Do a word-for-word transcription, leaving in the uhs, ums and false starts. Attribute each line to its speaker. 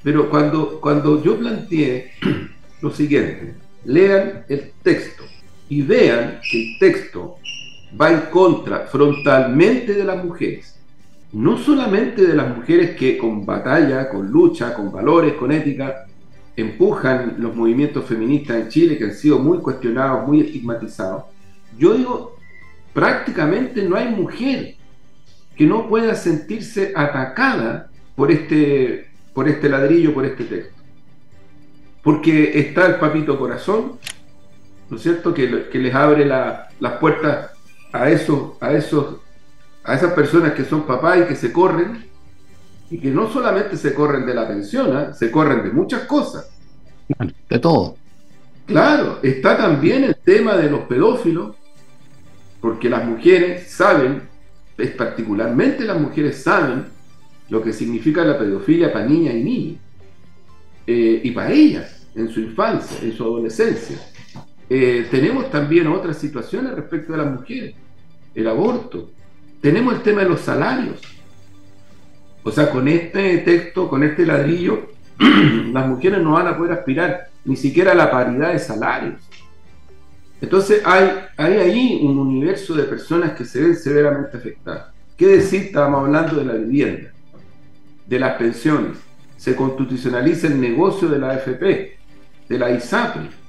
Speaker 1: Pero cuando, cuando yo planteé lo siguiente, lean el texto y vean que el texto va en contra frontalmente de las mujeres, no solamente de las mujeres que con batalla, con lucha, con valores, con ética, empujan los movimientos feministas en Chile, que han sido muy cuestionados, muy estigmatizados. Yo digo, prácticamente no hay mujer que no pueda sentirse atacada por este, por este ladrillo, por este texto. Porque está el papito corazón, ¿no es cierto?, que, que les abre la, las puertas a esos, a esos, a esas personas que son papás y que se corren, y que no solamente se corren de la pensión, ¿eh? Se corren de muchas cosas.
Speaker 2: De todo.
Speaker 1: Claro, está también el tema de los pedófilos, porque las mujeres saben, es particularmente las mujeres saben lo que significa la pedofilia para niñas y niños, eh, y para ellas, en su infancia, en su adolescencia. Eh, tenemos también otras situaciones respecto de las mujeres, el aborto, tenemos el tema de los salarios. O sea, con este texto, con este ladrillo, las mujeres no van a poder aspirar ni siquiera a la paridad de salarios. Entonces hay, hay ahí un universo de personas que se ven severamente afectadas. ¿Qué decir? Estábamos hablando de la vivienda, de las pensiones. Se constitucionaliza el negocio de la A F P, de la ISAPRE.